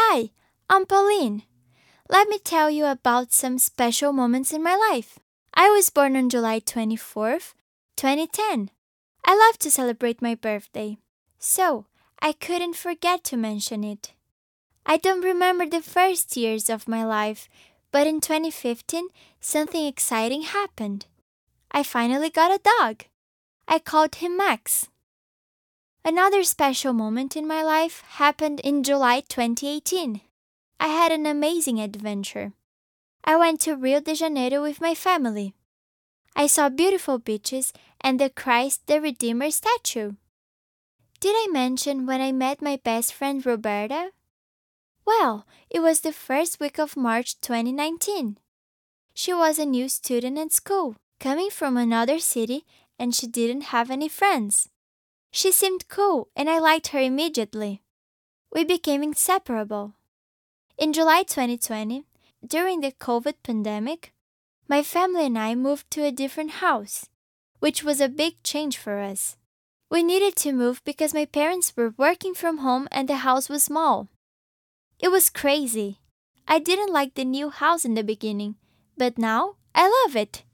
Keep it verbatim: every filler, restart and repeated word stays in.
Hi, I'm Pauline. Let me tell you about some special moments in my life. I was born on July twenty-fourth, twenty ten. I love to celebrate my birthday, so I couldn't forget to mention it. I don't remember the first years of my life, but in twenty fifteen, something exciting happened. I finally got a dog. I called him Max. Another special moment in my life happened in July twenty eighteen. I had an amazing adventure. I went to Rio de Janeiro with my family. I saw beautiful beaches and the Christ the Redeemer statue. Did I mention when I met my best friend Roberta? Well, it was the first week of March twenty nineteen. She was a new student at school, coming from another city, and she didn't have any friends. She seemed cool, and I liked her immediately. We became inseparable. In July twenty twenty, during the COVID pandemic, my family and I moved to a different house, which was a big change for us. We needed to move because my parents were working from home and the house was small. It was crazy. I didn't like the new house in the beginning, but now I love it.